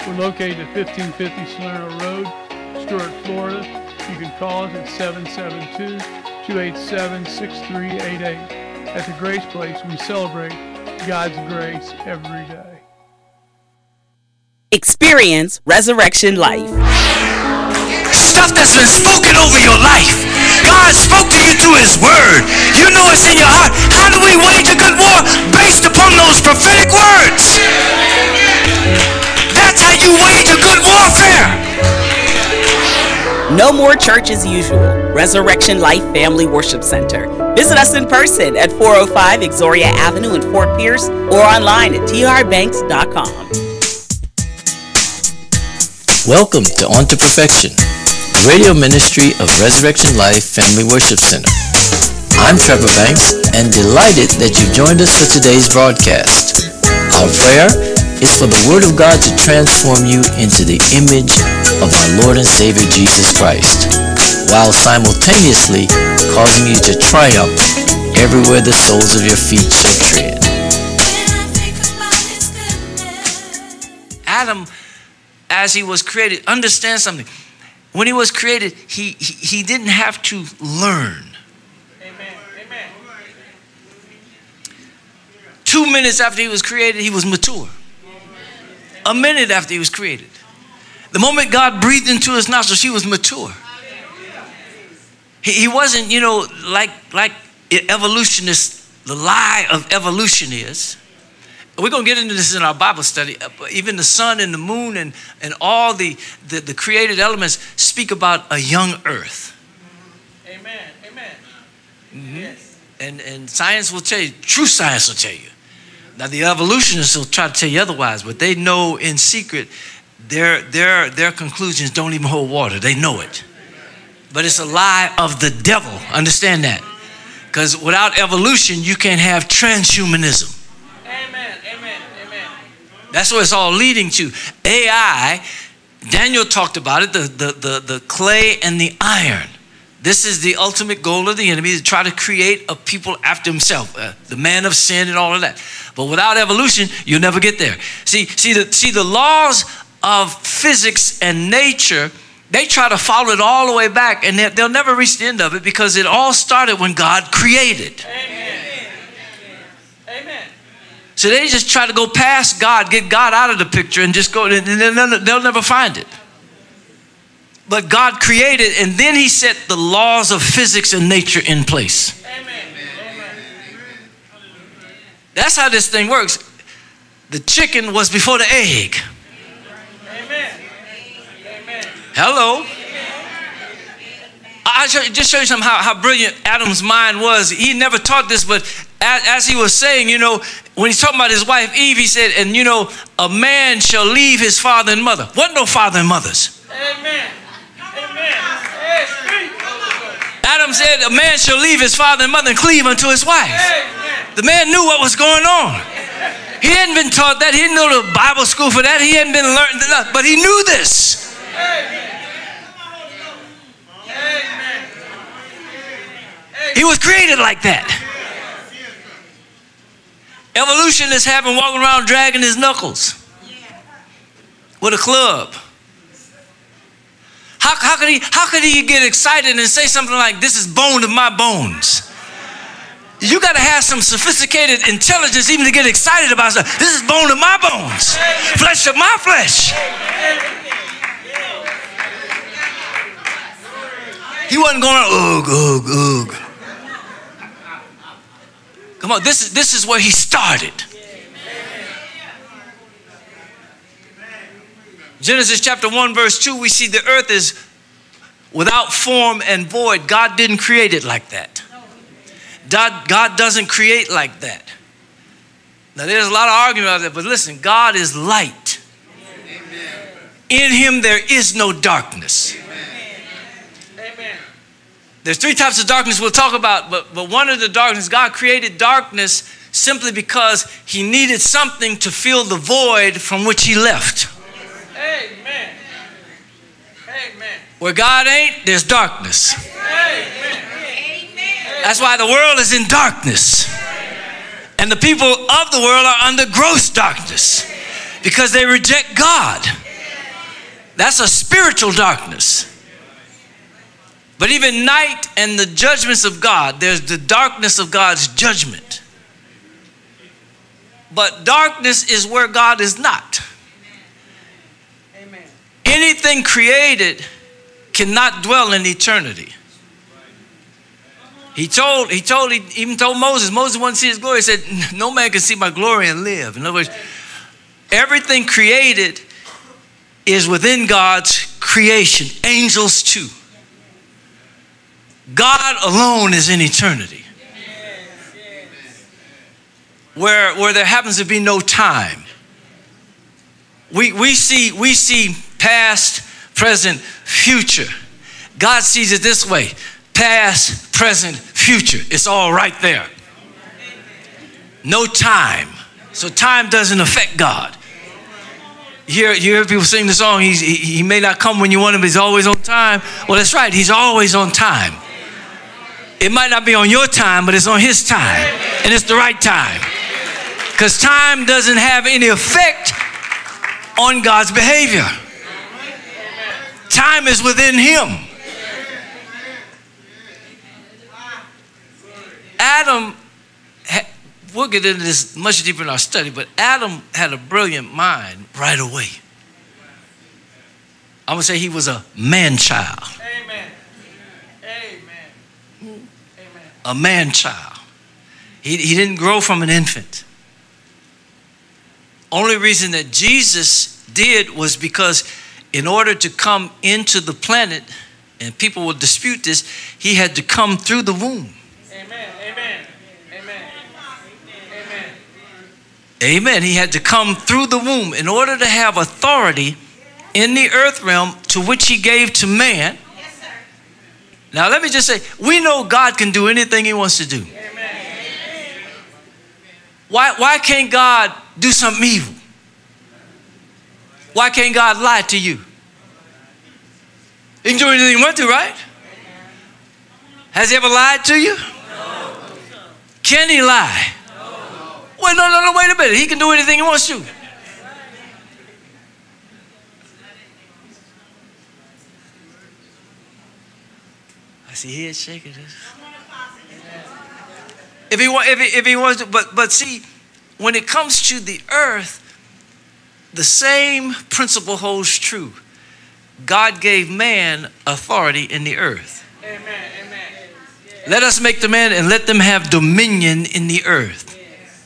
We're located at 1550 Salerno Road, Stuart, Florida. You can call us at 772-287-6388. At the Grace Place, we celebrate God's grace every day. Experience Resurrection Life. Stuff that's been spoken over your life. God spoke to you through His Word. You know it's in your heart. How do we wage a good war? Based upon those prophetic words. That's how you wage a good warfare. No more church as usual. Resurrection Life Family Worship Center. Visit us in person at 405 Exoria Avenue in Fort Pierce or online at trbanks.com. Welcome to On to Perfection, the radio ministry of Resurrection Life Family Worship Center. I'm Trevor Banks and delighted that you joined us for today's broadcast. Our prayer is for the Word of God to transform you into the image of our Lord and Savior Jesus Christ, while simultaneously causing you to triumph everywhere the soles of your feet shall tread. Adam, as he was created, understand something. When he was created, he didn't have to learn. Amen. 2 minutes after he was created, he was mature. A minute after he was created. The moment God breathed into his nostrils, he was mature. He wasn't, like evolutionists, the lie of evolution is. We're going to get into this in our Bible study. Even the sun and the moon and all the created elements speak about a young earth. Amen. Mm-hmm. Yes. And science will tell you, true science will tell you. Now the evolutionists will try to tell you otherwise, but they know in secret their conclusions don't even hold water. They know it. But it's a lie of the devil. Understand that. Because without evolution, you can't have transhumanism. Amen. That's what it's all leading to. AI, Daniel talked about it, the clay and the iron. This is the ultimate goal of the enemy, to try to create a people after himself, the man of sin and all of that. But without evolution, you'll never get there. See the laws of physics and nature, they try to follow it all the way back, and they'll never reach the end of it because it all started when God created. Amen. So they just try to go past God, get God out of the picture, and just go, and they'll never find it. But God created, and then He set the laws of physics and nature in place. Amen. That's how this thing works. The chicken was before the egg. Amen. Hello. I'll just show you something how brilliant Adam's mind was. He never taught this, but as he was saying, when he's talking about his wife Eve, he said, and a man shall leave his father and mother. Wasn't no father and mothers. Amen. Adam said, a man shall leave his father and mother and cleave unto his wife. The man knew what was going on. He hadn't been taught that. He didn't go to Bible school for that. He hadn't been learned enough, but he knew this. He was created like that. Evolutionists have him walking around dragging his knuckles with a club. How could he get excited and say something like, this is bone of my bones? You got to have some sophisticated intelligence even to get excited about stuff. This is bone of my bones, flesh of my flesh. He wasn't going, ugh. Come on, this is where he started. Genesis chapter 1 verse 2, we see the earth is without form and void. God didn't create it like that. God doesn't create like that. Now there's a lot of argument about that, but listen, God is light. In Him there is no darkness. There's 3 types of darkness we'll talk about, but one of the darkness, God created darkness simply because He needed something to fill the void from which He left. Amen. Where God ain't, there's darkness. Amen. That's why the world is in darkness. And the people of the world are under gross darkness because they reject God. That's a spiritual darkness. But even night and the judgments of God, there's the darkness of God's judgment. But darkness is where God is not. Amen. Anything created cannot dwell in eternity. He even told Moses wanted to see his glory. He said, no man can see my glory and live. In other words, everything created is within God's creation. Angels too. God alone is in eternity. Where there happens to be no time. We see past, present, future. God sees it this way. Past, present, future. It's all right there. No time. So time doesn't affect God. You hear people sing the song, he may not come when you want him, but he's always on time. Well, that's right. He's always on time. It might not be on your time, but it's on his time. And it's the right time. Because time doesn't have any effect on God's behavior. Time is within him. Adam, we'll get into this much deeper in our study, but Adam had a brilliant mind right away. I'm going to say he was a man-child. Amen. Amen. A man-child. He didn't grow from an infant. Only reason that Jesus did was because in order to come into the planet, and people will dispute this, he had to come through the womb. Amen. Amen. Amen. Amen. Amen. He had to come through the womb in order to have authority in the earth realm to which he gave to man. Yes, sir. Now, let me just say, we know God can do anything he wants to do. Amen. Why can't God do something evil? Why can't God lie to you? He can do anything he wants to, right? Has he ever lied to you? No. Can he lie? No. Well, no, wait a minute. He can do anything he wants to. I see head shaking this. If he wants to, but see, when it comes to the earth, the same principle holds true. God gave man authority in the earth. Amen. Amen. Let us make the man and let them have dominion in the earth.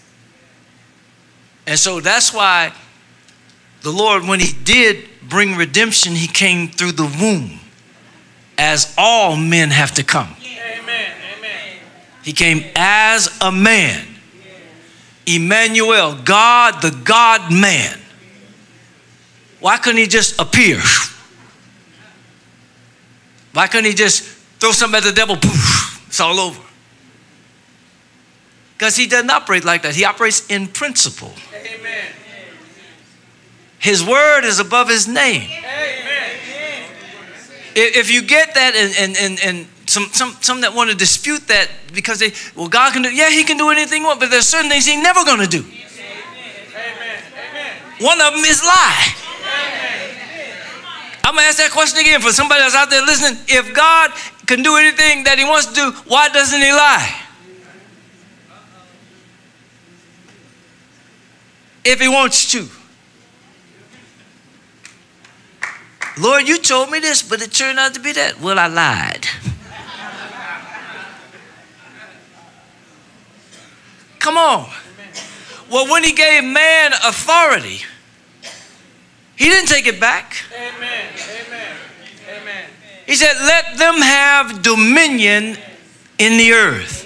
And so that's why the Lord, when he did bring redemption, he came through the womb, as all men have to come. Amen. Amen. He came as a man. Emmanuel, God, the God-man. Why couldn't he just appear? Why couldn't he just throw something at the devil? Poof, it's all over. Because he doesn't operate like that. He operates in principle. Amen. His word is above his name. Amen. If you get that, and some that want to dispute that because God can do, yeah, he can do anything he wants, but there's certain things he's never going to do. Amen. One of them is lie. I'm going to ask that question again for somebody that's out there listening. If God can do anything that he wants to do, why doesn't he lie? If he wants to. Lord, you told me this, but it turned out to be that. Well, I lied. Come on. Well, when he gave man authority, he didn't take it back. Amen. Amen. Amen. He said, let them have dominion in the earth.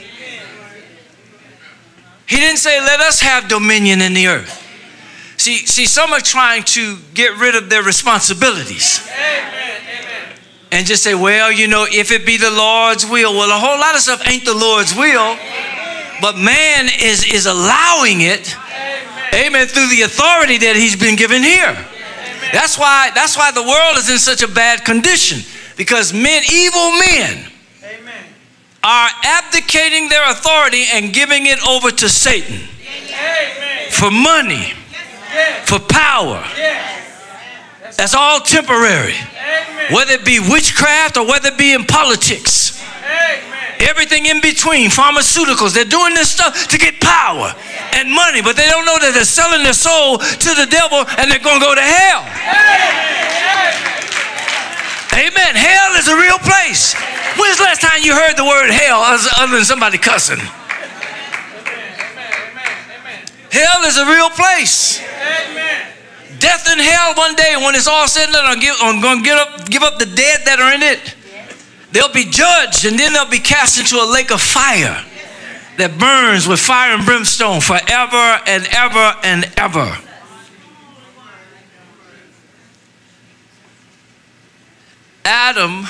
He didn't say, let us have dominion in the earth. See, some are trying to get rid of their responsibilities. Amen. And just say, well, if it be the Lord's will. Well, a whole lot of stuff ain't the Lord's will. But man is allowing it. Amen. Through the authority that he's been given here. That's why the world is in such a bad condition. Because evil men, are abdicating their authority and giving it over to Satan. For money. For power. That's all temporary. Amen. Whether it be witchcraft or whether it be in politics. Amen. Everything in between, pharmaceuticals, they're doing this stuff to get power and money, but they don't know that they're selling their soul to the devil and they're going to go to hell. Amen. Hell is a real place. When's the last time you heard the word hell other than somebody cussing? Hell is a real place. Amen. Death and hell one day, when it's all said and done, I'm going to give up the dead that are in it. They'll be judged, and then they'll be cast into a lake of fire that burns with fire and brimstone forever and ever and ever. Adam,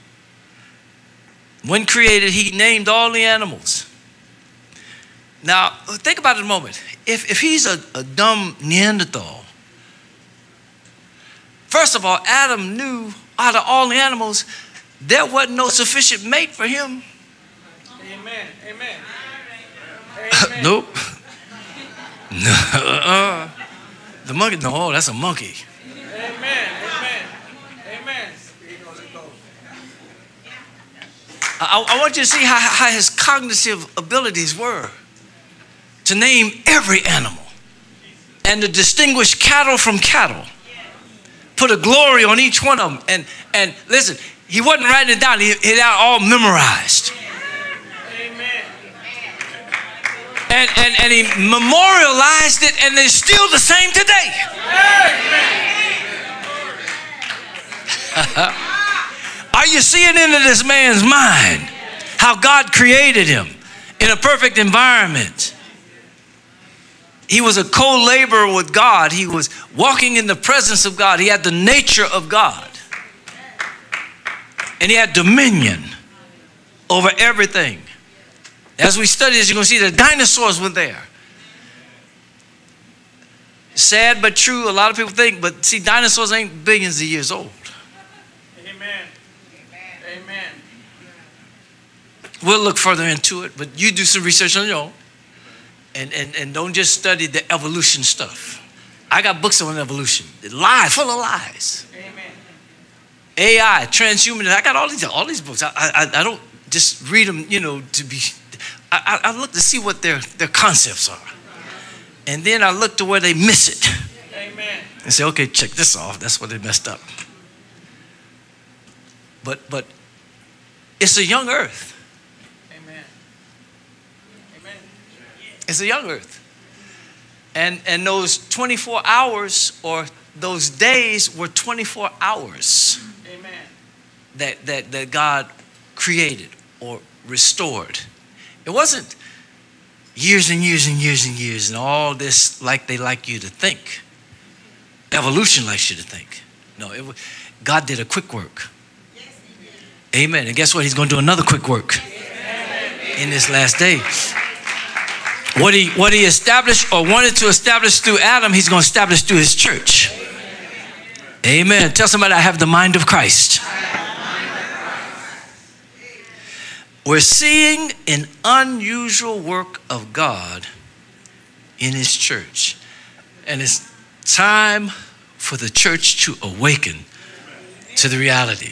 when created, he named all the animals. Now, think about it a moment. If he's a dumb Neanderthal, first of all, Adam knew out of all the animals, there wasn't no sufficient mate for him. Amen. Amen. Nope. The monkey, no, that's a monkey. Amen. Amen. Amen. I want you to see how his cognitive abilities were to name every animal and to distinguish cattle from cattle. Put a glory on each one of them. And listen, he wasn't writing it down. He had it all memorized. Amen. And he memorialized it, and they're still the same today. Are you seeing into this man's mind how God created him in a perfect environment? He was a co-laborer with God. He was walking in the presence of God. He had the nature of God. And he had dominion over everything. As we study this, you're going to see the dinosaurs were there. Sad but true. A lot of people think, but see, dinosaurs ain't billions of years old. Amen. Amen. We'll look further into it, but you do some research on your own. And don't just study the evolution stuff. I got books on evolution. Lies, full of lies. Amen. AI, transhumanism. I got all these books. I don't just read them, to be. I look to see what their concepts are, and then I look to where they miss it. Amen. And say, okay, check this off. That's where they messed up. But it's a young earth. Amen. Amen. It's a young earth. And those 24 hours or those days were 24 hours. Amen. That God created or restored. It wasn't years and years and years and years and all this like they like you to think. Evolution likes you to think. No, God did a quick work. Amen. And guess what? He's going to do another quick work in this last day. What he established or wanted to establish through Adam, he's going to establish through his church. Amen. Tell somebody, I have the mind of Christ. We're seeing an unusual work of God in his church. And it's time for the church to awaken to the reality.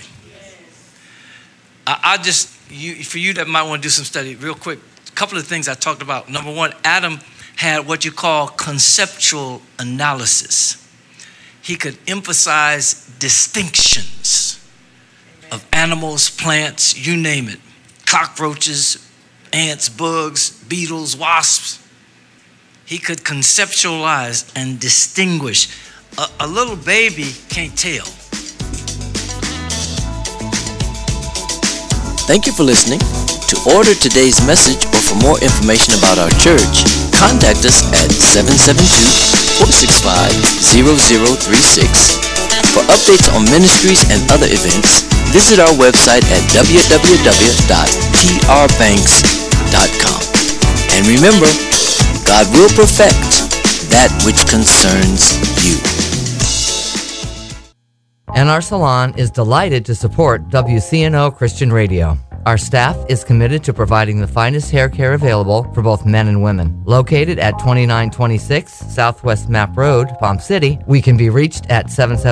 For you that might want to do some study real quick, a couple of things I talked about. Number one, Adam had what you call conceptual analysis. He could emphasize distinctions of animals, plants, you name it. Cockroaches, ants, bugs, beetles, wasps. He could conceptualize and distinguish. A little baby can't tell. Thank you for listening. To order today's message or for more information about our church, contact us at 772-465-0036. For updates on ministries and other events, visit our website at www.trbanks.com. And remember, God will perfect that which concerns you. NR Salon is delighted to support WCNO Christian Radio. Our staff is committed to providing the finest hair care available for both men and women. Located at 2926 Southwest Map Road, Palm City, we can be reached at 770